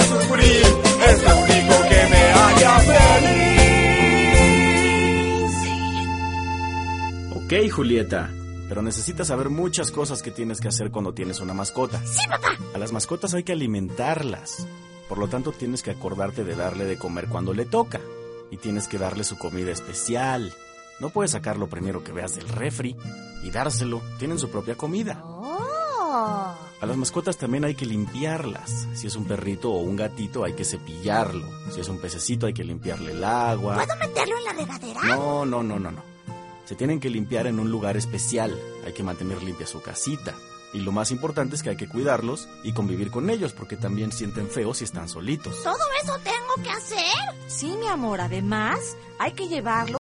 sufrir, es lo único que me haría feliz. Ok, Julieta, pero necesitas saber muchas cosas que tienes que hacer cuando tienes una mascota. ¡Sí, papá! A las mascotas hay que alimentarlas. Por lo tanto, tienes que acordarte de darle de comer cuando le toca. Y tienes que darle su comida especial. No puedes sacar lo primero que veas del refri y dárselo. Tienen su propia comida. ¡Oh! A las mascotas también hay que limpiarlas. Si es un perrito o un gatito, hay que cepillarlo. Si es un pececito, hay que limpiarle el agua. ¿Puedo meterlo en la regadera? No. Se tienen que limpiar en un lugar especial. Hay que mantener limpia su casita. Y lo más importante es que hay que cuidarlos y convivir con ellos, porque también sienten feo si están solitos. ¿Todo eso tengo que hacer? Sí, mi amor, además hay que llevarlo